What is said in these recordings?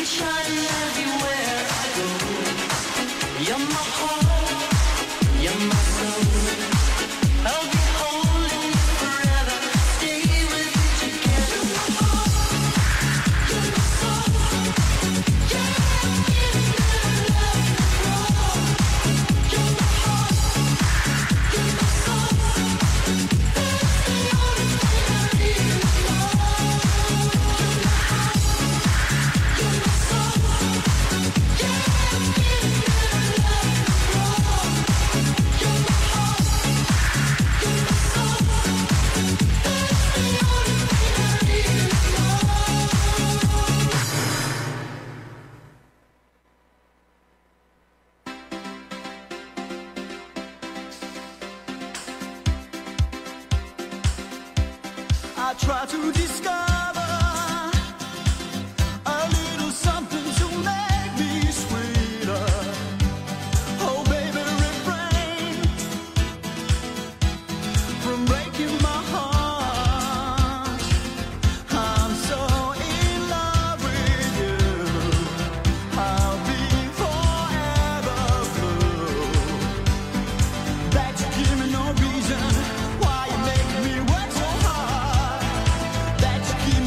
shining everywhere I go. You're my heart, you're my soul. I'll be holding you forever, stay with you together. You're my heart, you're my soul. Yeah, give me love, you're my heart, you're my soul. That's the only thing I need. I try to discover a little something to make me sweeter. Oh baby, refrain from breaking my heart. I'm so in love with you, I'll be forever blue. That you give me no reason why you make me work so hard. That you give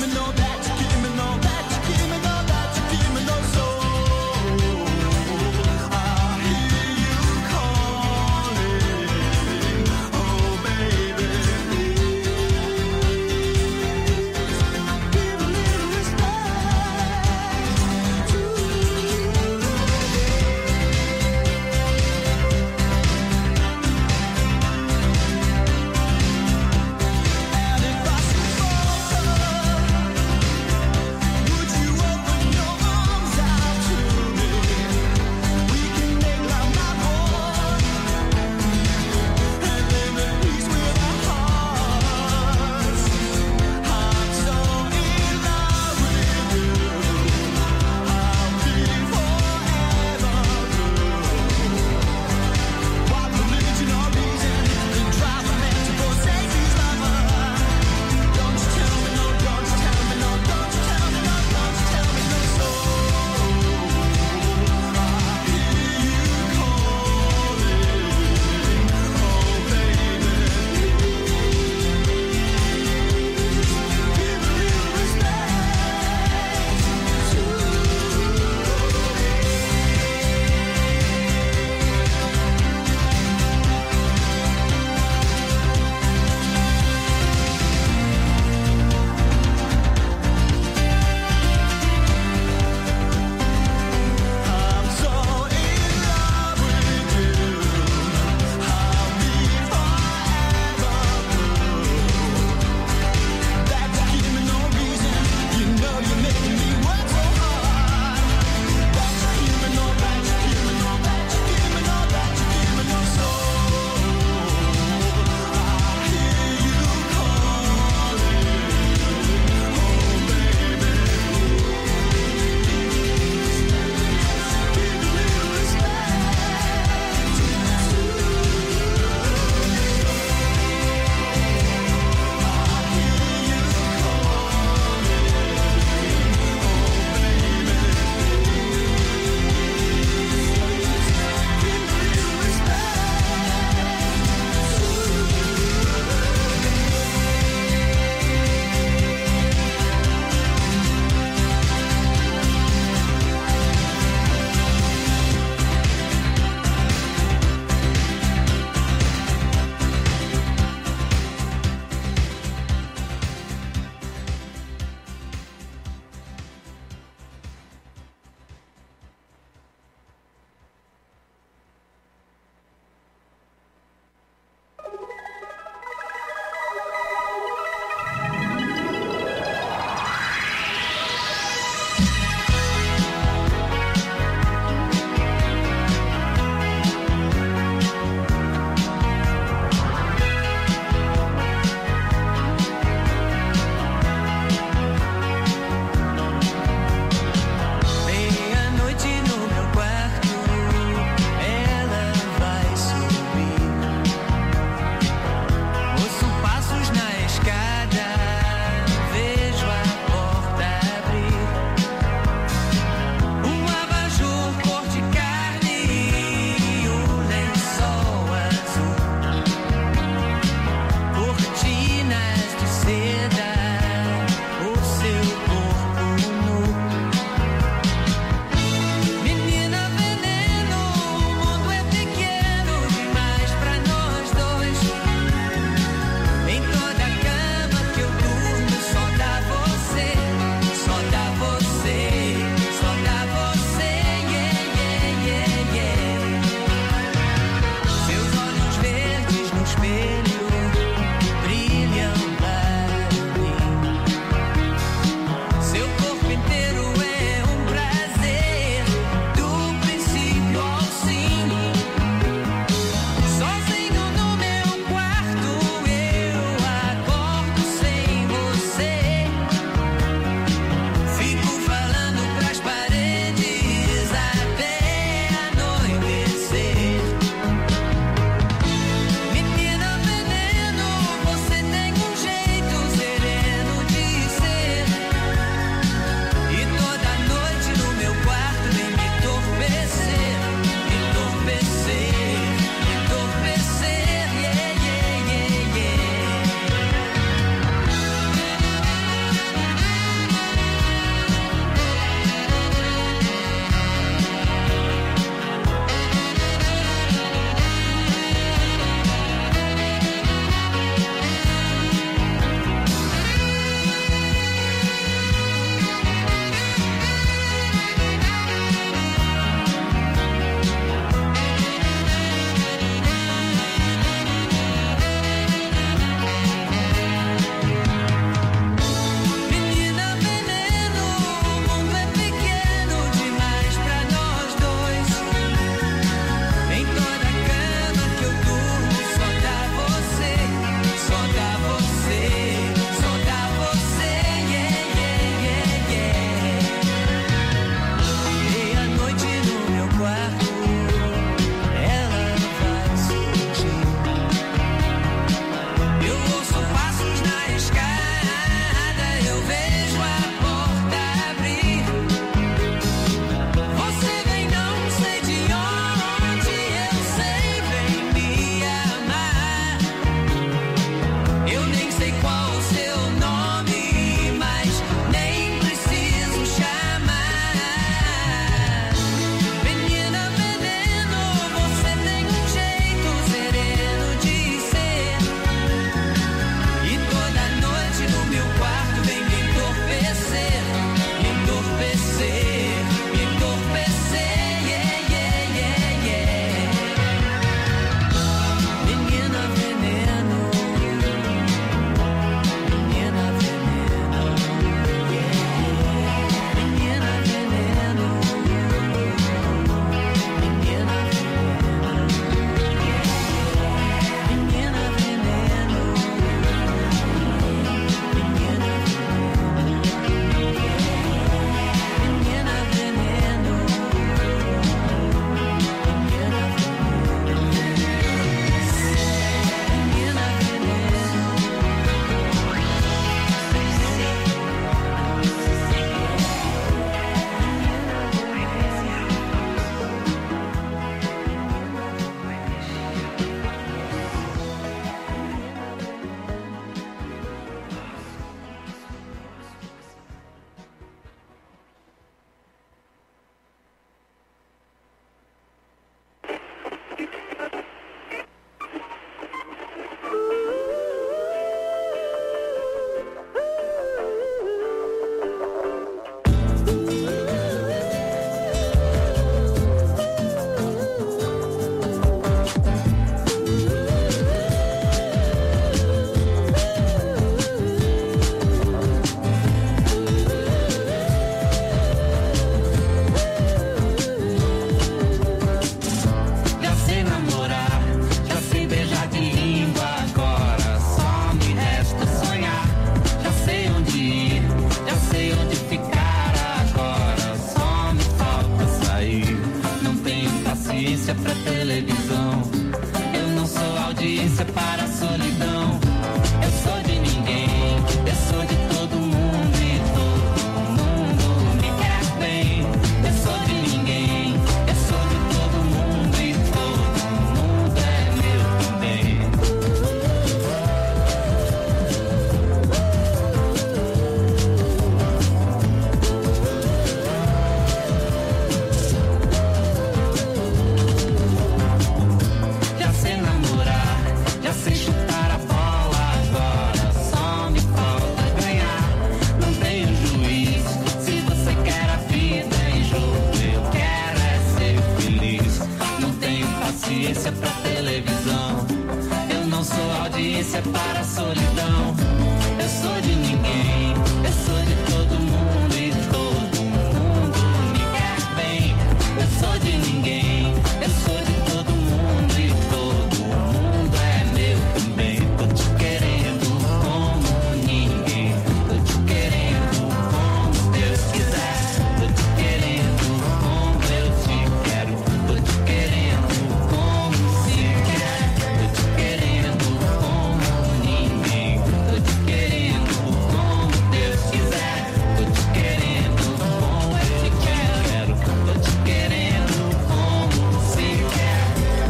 solidão. Eu sou de ninguém, eu sou de todo mundo e todo mundo me quer bem. Eu sou de ninguém, eu sou de todo mundo e todo mundo é meu também. Tô te querendo como ninguém, tô te querendo como Deus quiser. Tô te querendo como eu te quero, tô te querendo como se quer. Tô te querendo como ninguém, tô te querendo como Deus quiser. Tô te querendo como eu te quero, tô te querendo como se quer.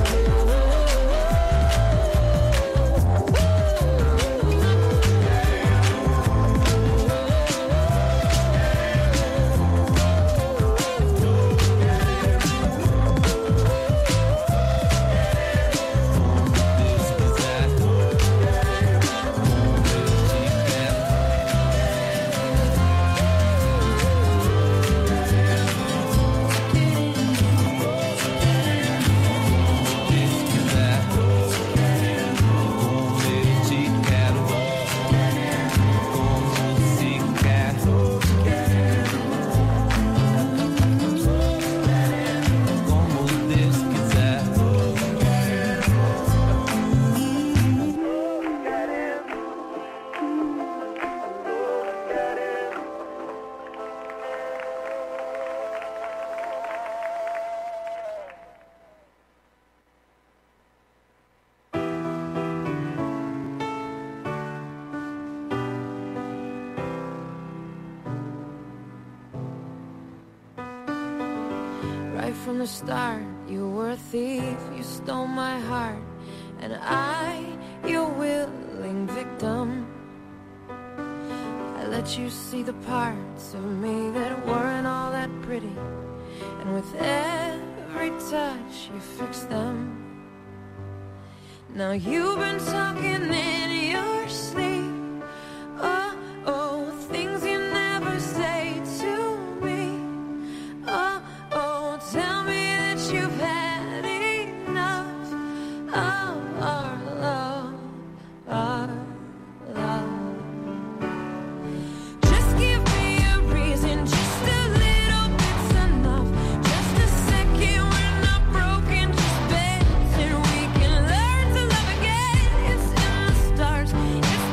Right from the start, you were a thief, you stole my heart, and I, your willing victim. I let you see the parts of me that weren't all that pretty, and with every touch you fixed them. Now you've been talking in your sleep, oh, oh, things you never say to me, oh, oh, tell me that you've had enough of our love, our love. Just give me a reason, just a little bit's enough. Just a second, we're not broken, just bends, and we can learn to love again. It's in the stars, it's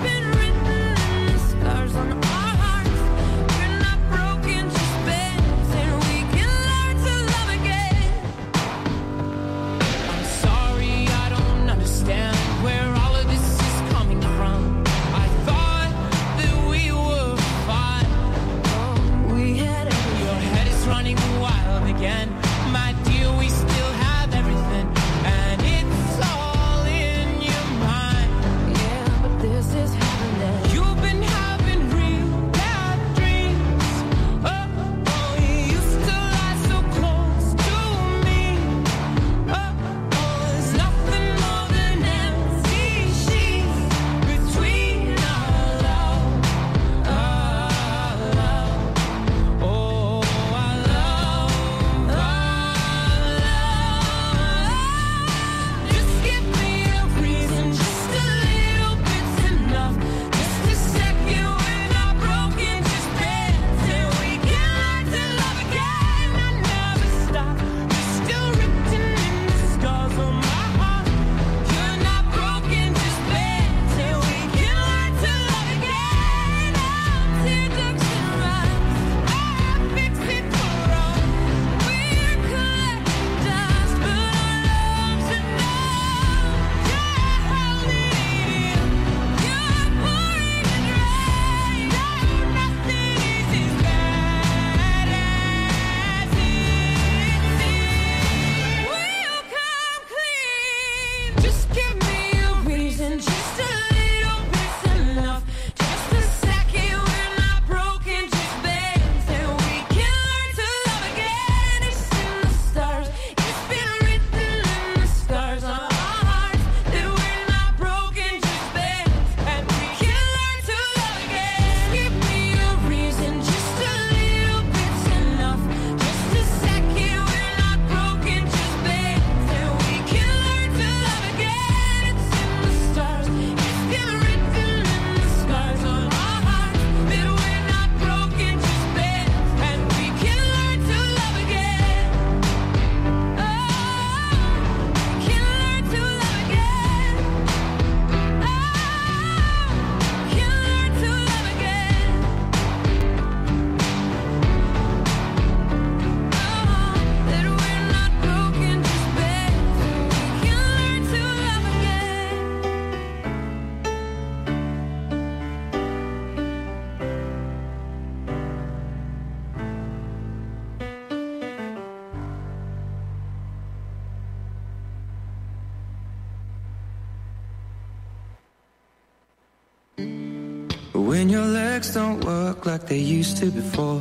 When your legs don't work like they used to before,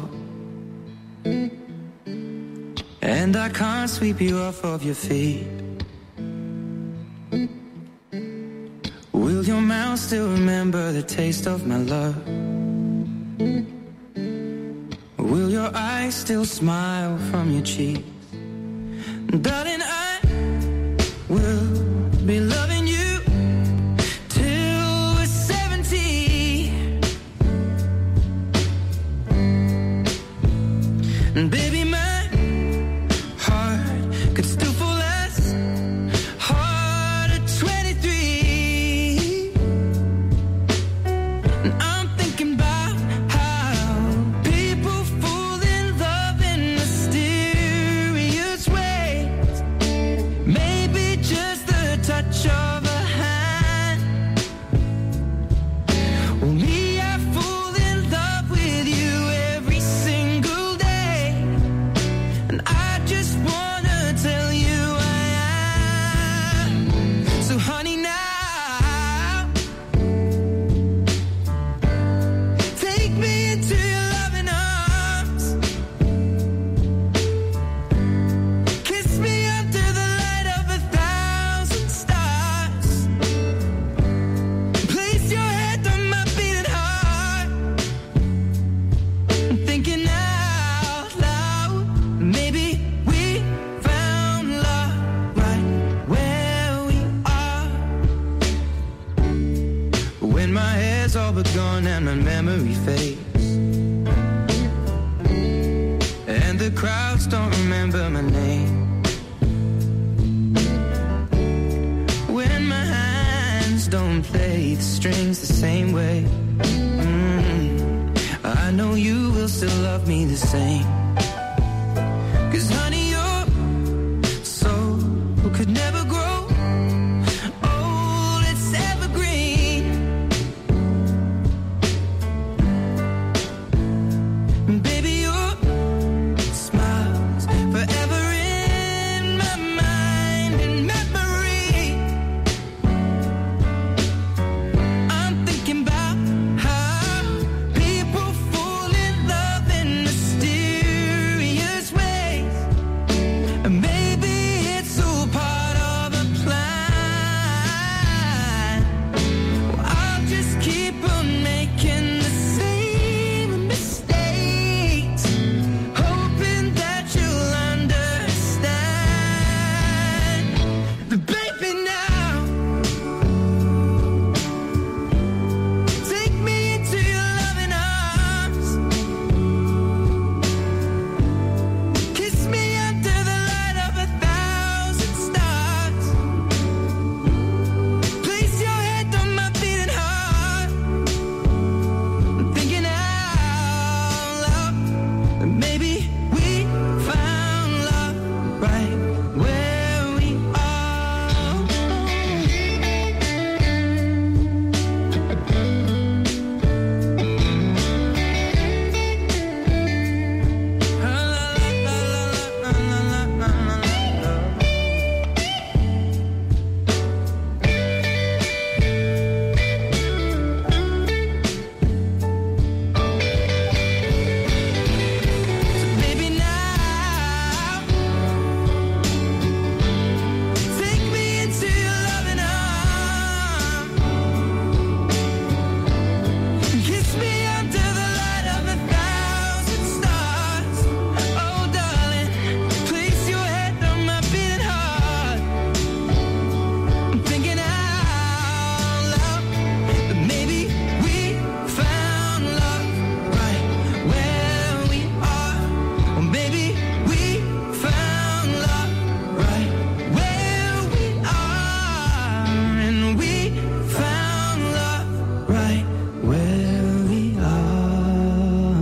and I can't sweep you off of your feet, will your mouth still remember the taste of my love? Will your eyes still smile from your cheeks? Darling, I will be loving you till we're 70. And baby, my heart could still fall as hard at 23. And I'm thinking about how people fall in love in mysterious ways. Maybe just the touch of a hand. Well, me, I fall in love with you every single day, and I just wanna tell you I am. So honey, now take me into your loving arms, kiss me under the light of 1,000 stars, place your head on my beating heart. I'm thinking out loud, maybe we found love right where we are. When my hair's all but gone and my memory fades, and the crowds don't remember my name, when my hands don't play the strings the same way, I know you will still love me the same. 'Cause honey, your soul could never grow old, it's evergreen. Baby, your smile's forever in my mind and memory. I'm thinking about how people fall in love in mysterious ways, and maybe it's all part of a plan. Well, I'll just keep on making the same mistakes, hoping that you'll understand. But baby, now take me into your loving arms, kiss me under the light of 1,000 stars, place your head on my beating heart. I'm thinking out loud that maybe we found love right where we are. So baby, now take me into your loving arms, kiss me under the light of 1,000 stars. Oh darling, place your head on my beating heart. I'm thinking out loud that maybe we found love right where we are. Or maybe we found love right where we are. And we found love right where we are.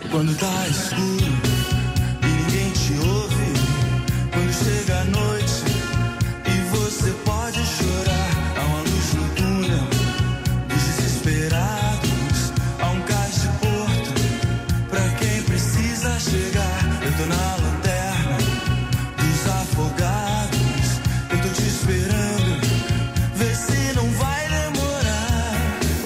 Quando tá escuro e ninguém te ouve, quando chega a noite e você pode chorar, há uma luz no túnel dos desesperados, há um cais de porto pra quem precisa chegar. Eu tô na lanterna dos afogados, eu tô te esperando, vê se não vai demorar.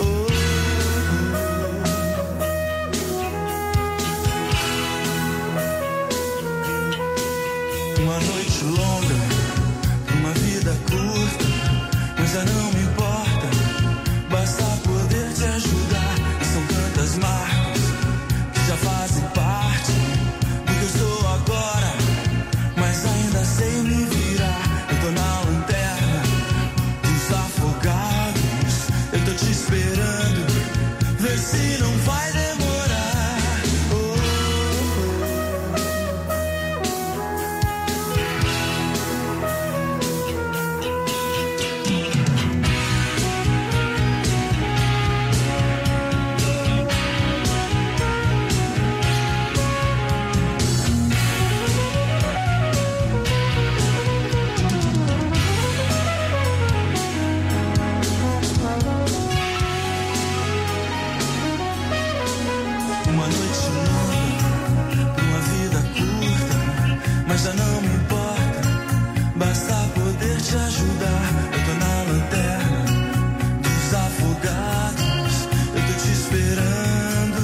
Uma noite longa, uma vida curta, mas já não me importa, basta poder te ajudar. E são tantas marcas que já fazem parte do que eu sou agora, mas ainda sei me virar. Eu tô na lanterna dos afogados, eu tô te esperando, vê se não vai demorar. Uma noite longa, uma vida curta, mas já não me importa, basta poder te ajudar. Eu tô na lanterna dos afogados, eu tô te esperando.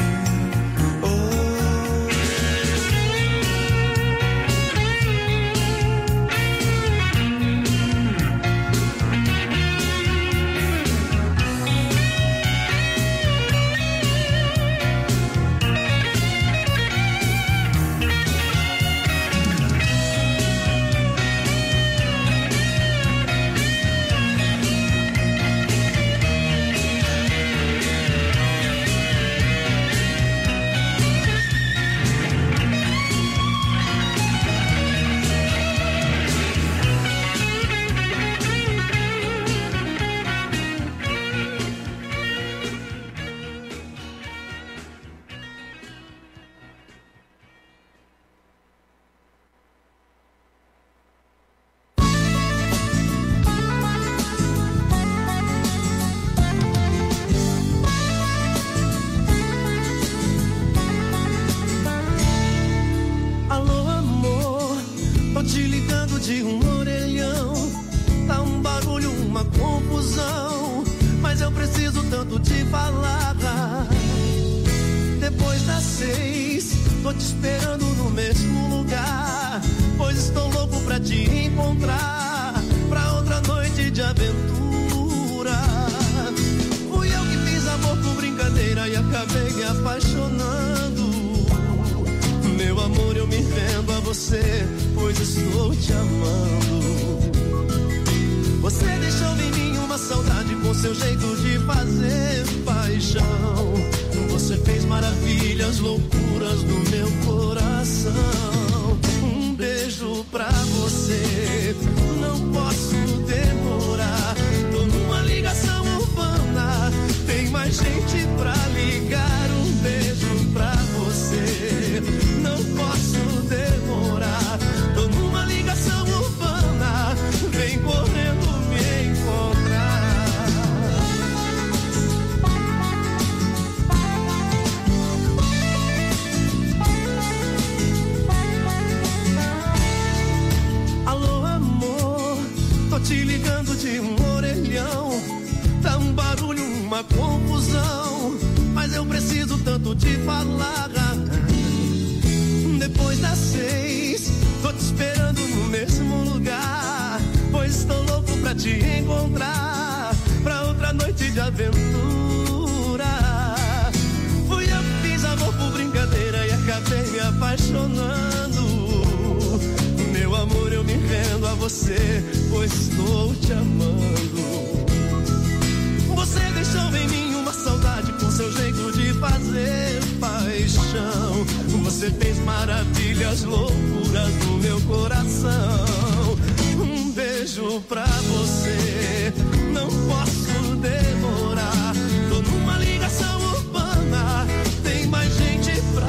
Alô, amor, tô te ligando de um orelhão. Tá um barulho, uma confusão, mas eu preciso tanto te falar. Depois das 6, tô te esperando no mesmo lugar, pois estou louco pra te encontrar, pra outra noite de aventura. Fui eu que fiz amor por brincadeira e acabei me apaixonando. Meu amor, eu me rendo a você, pois estou te amando. Você deixou em mim uma saudade com seu jeito de fazer paixão. Você fez maravilhas, loucuras no meu coração. Um beijo pra você, não posso demorar. Tô numa ligação urbana, tem mais gente pra ligar. Um beijo pra você, não posso demorar. Tô numa ligação urbana, vem correndo me encontrar. Alô, amor, tô te ligando de um orelhão. Tá um barulho, uma confusão, mas eu preciso tanto te falar. Depois das 6, tô te esperando no mesmo lugar, pois estou louco pra te encontrar, pra outra noite de aventura. Fui eu que fiz amor por brincadeira e acabei me apaixonando. Meu amor, eu me rendo a você, pois estou te amando. Você deixou em mim uma saudade com seu jeito de fazer paixão. Você fez maravilhas, loucuras no meu coração. Um beijo pra você, não posso demorar. Tô numa ligação urbana, tem mais gente pra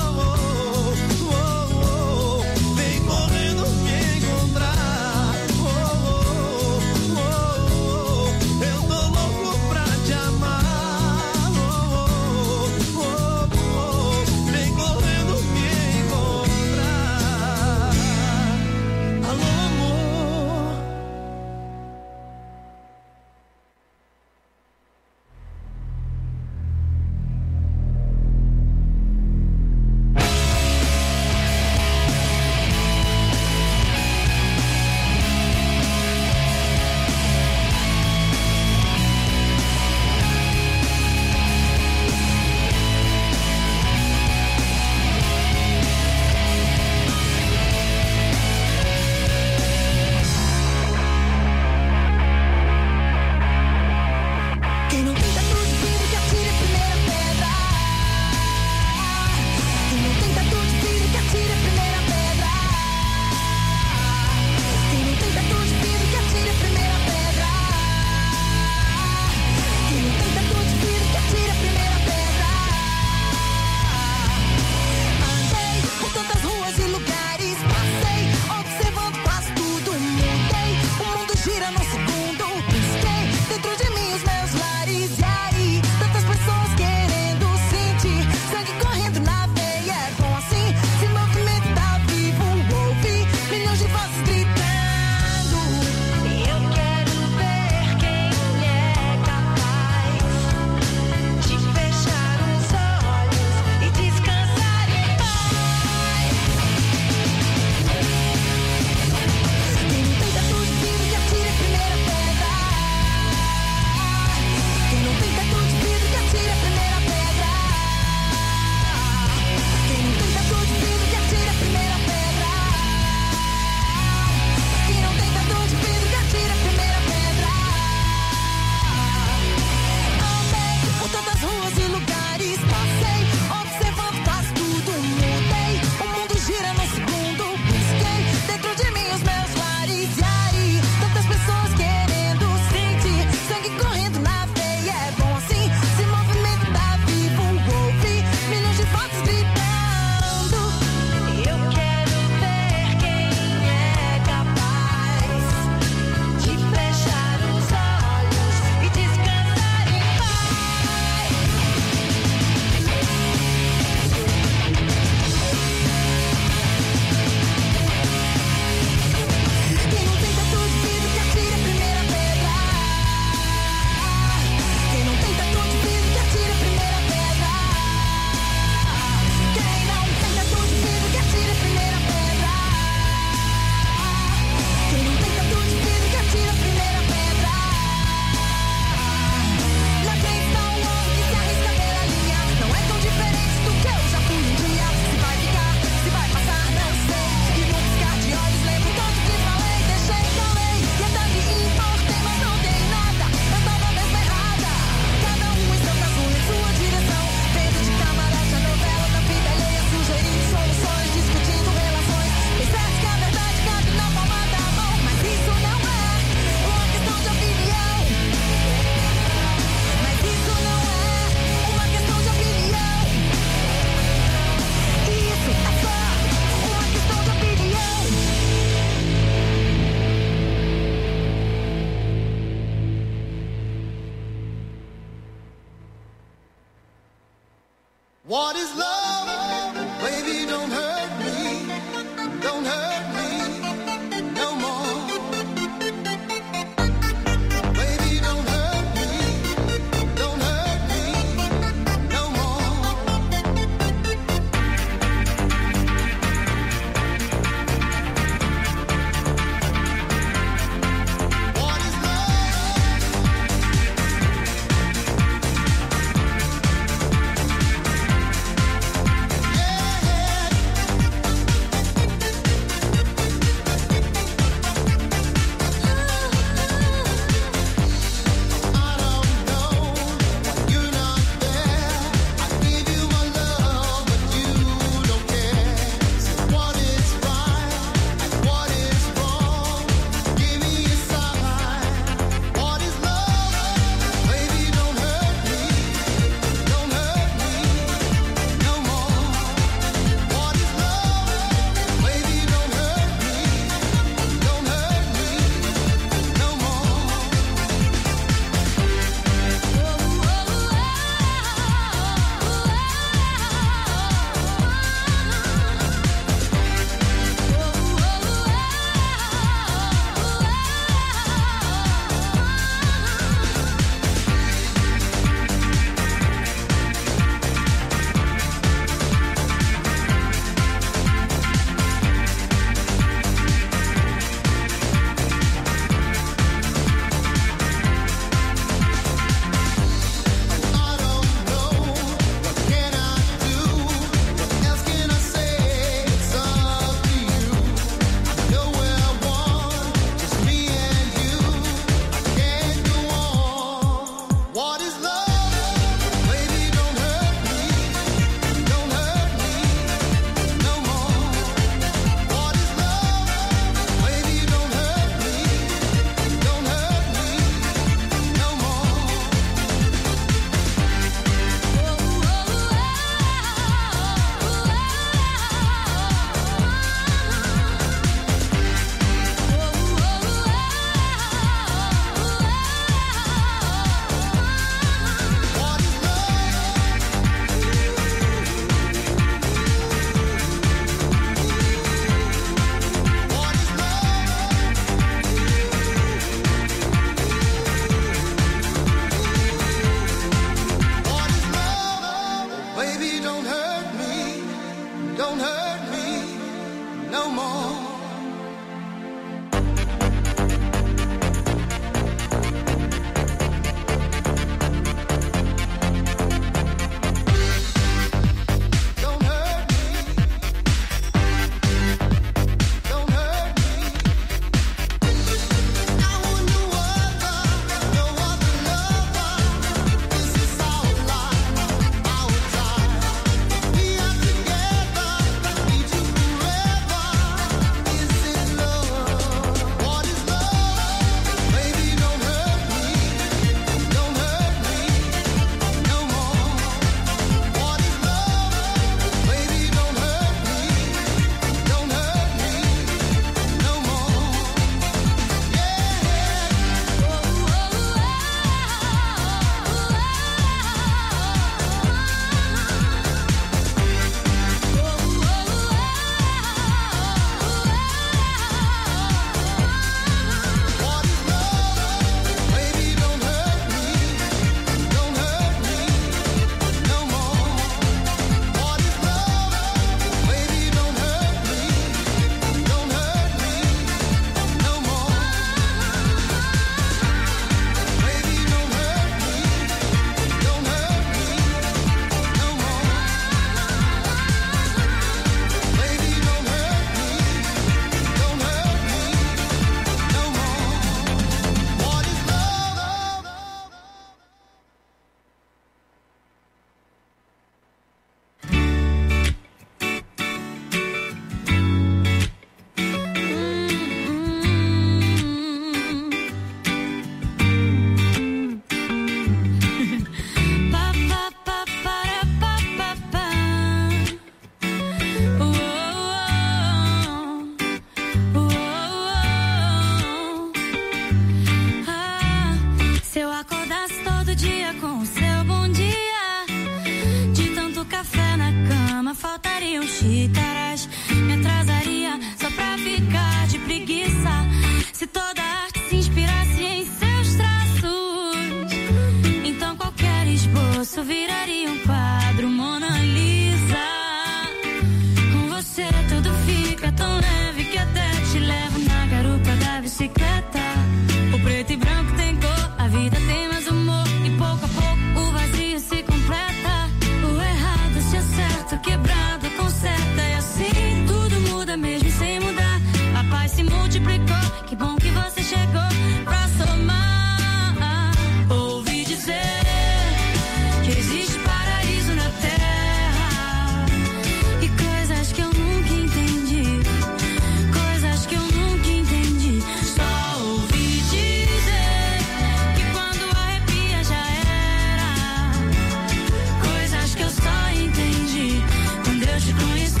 Que bom que você chegou pra somar. Ouvi dizer que existe paraíso na terra e coisas que eu nunca entendi. Coisas que eu nunca entendi. Só ouvi dizer que quando arrepia já era. Coisas que eu só entendi quando eu te conheci.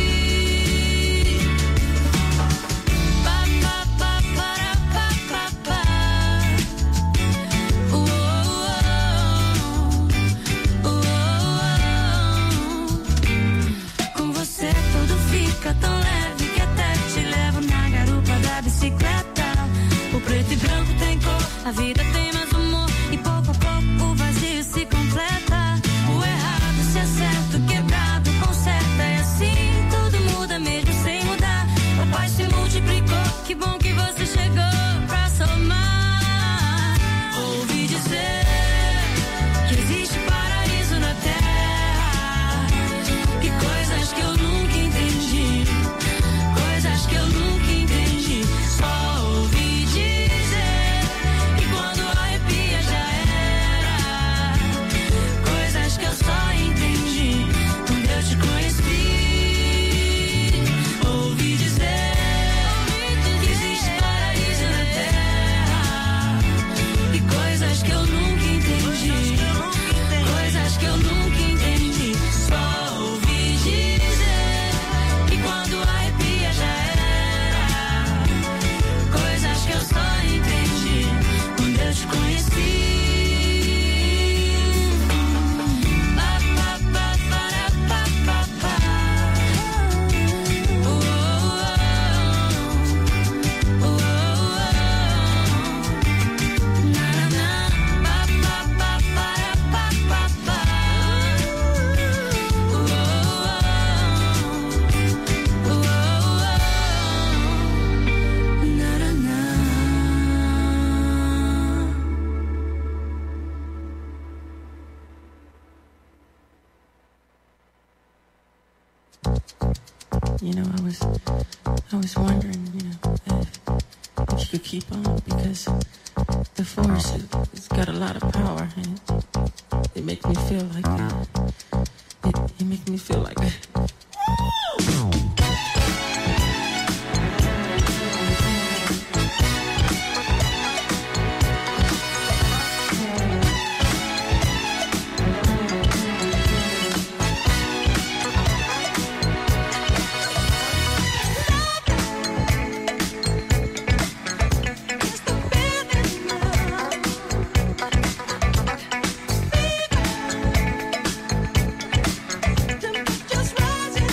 Com você tudo fica tão leve que até te levo na garupa da bicicleta. O preto e branco tem cor, a vida tem mais humor e pouco a pouco o vazio se completa. O errado se acerta, o quebrado conserta. E assim tudo muda mesmo sem mudar. A paz se multiplicou, que bom que você chegou pra somar. Ouvi dizer que existe paraíso na terra e coisas que eu nunca entendi. Coisas que eu nunca entendi. Só ouvi dizer que quando arrepia já era. Coisas que eu só entendi quando eu te conheci. Ouvi dizer que existe paraíso na terra e coisas que eu nunca entendi. Coisas que eu nunca entendi. Só ouvi dizer que quando arrepia já era. Coisas que eu só entendi quando eu te conheci. Pa, pa, pa, para, pa, pa, pa. Oh, oh, oh. Oh, oh, oh. Na, na, na. Pa, pa, pa, para, pa, pa, pa. Oh, oh, oh. Oh, oh, oh. Na, na, na. You know, I was wondering, if you could keep on, because the force, it's got a lot of power, and it makes me feel like it makes me feel like Just rising.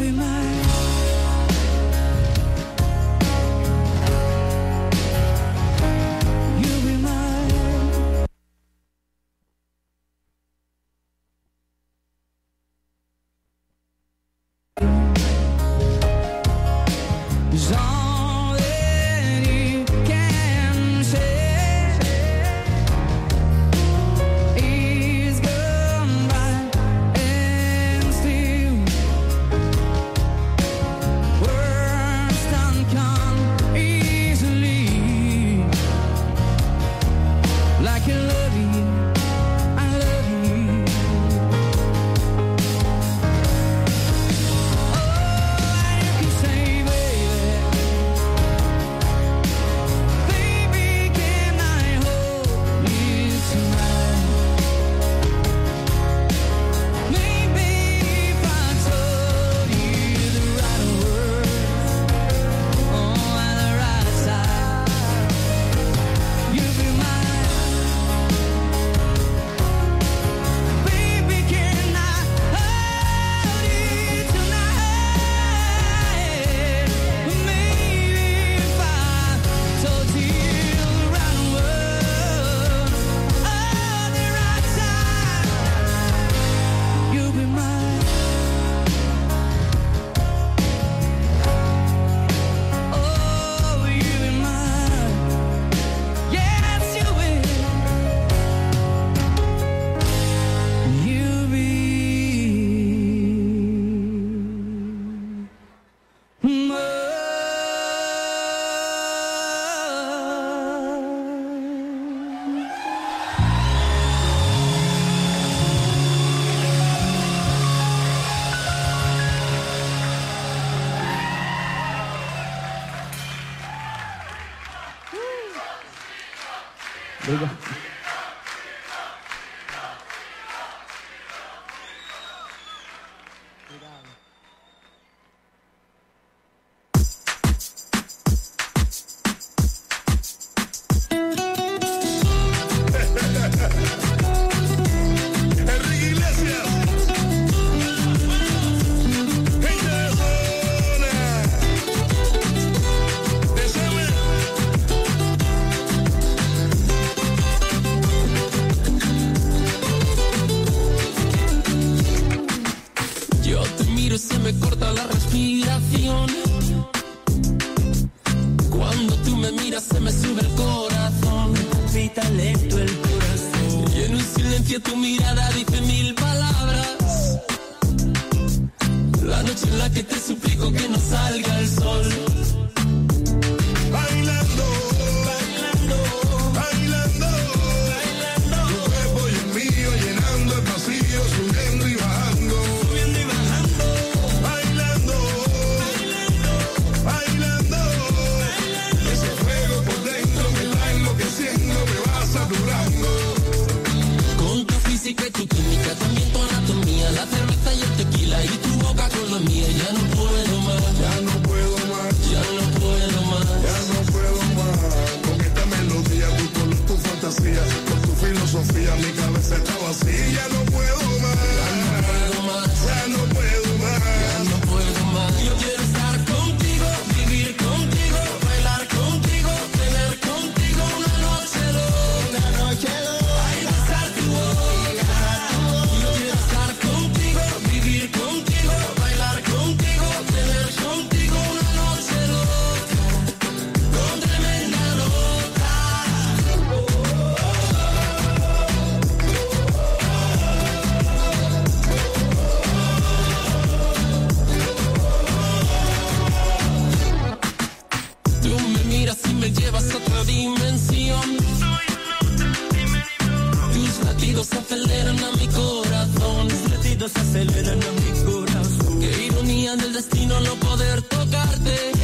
be mine. You'll be mine. Is all that you can say is goodbye, and still words don't come easily. Like I love you, I love you. Oh, and you can say, baby, can I hold you tonight? Maybe if I told you the right words, oh, at the right time, you'd be mine. Baby, can I hold you tonight? Maybe if I told you the right words, at the right time, you'll be mine. Oh, you'll be mine. Yes, you will. You'll be mine. Enrique Iglesias, gente de zona, Desame. Yo te miro y se me corta la respiración. Cuando tú me miras se me sube el corazón. Palpita lento el corazón. Y en un silencio tu mirada dice mil palabras. La noche en la que te suplico que no salga el sol. Bailando, bailando, bailando, bailando. Tu cuerpo y el mío llenando el vacío, subiendo y bajando, subiendo y bajando. Bailando, bailando, bailando, bailando. Ese fuego por dentro me está enloqueciendo, me va saturando. Con tu física y tu química, también tu anatomía, la cerveza y el tequila y tu boca con la mía. Ya no puedo más, Ya no puedo más, ya no puedo más. ya no puedo más. Con esta melodía, tu color, tu fantasía, con tu filosofía, mi cabeza está vacía. Ya no puedo más, Ya no puedo más, ya no puedo más. ya no puedo más. Yo quiero estar contigo, vivir contigo, bailar contigo, tener contigo una noche loca. Ay, besar tu boca. Yo quiero estar contigo, vivir contigo, bailar contigo, tener contigo una noche loca. Con tremenda nota. Tú me miras y me llevas a otra dimensión. Tus latidos aceleran a mi corazón. Tus latidos aceleran a mi corazón. Qué ironía del destino no poder tocarte.